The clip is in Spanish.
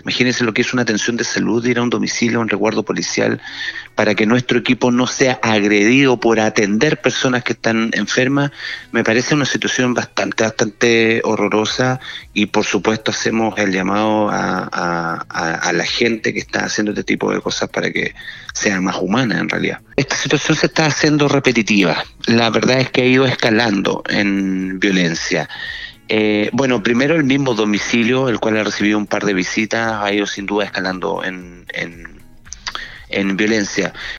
Imagínense lo que es una atención de salud, ir a un domicilio, a un resguardo policial, para que nuestro equipo no sea agredido por atender personas que están enfermas. Me parece una situación bastante horrorosa, y por supuesto hacemos el llamado a la gente que está haciendo este tipo de cosas para que sea más humana en realidad. Esta situación se está haciendo repetitiva. La verdad es que ha ido escalando en violencia. Bueno, primero el mismo domicilio, el cual ha recibido un par de visitas, ha ido sin duda escalando en violencia.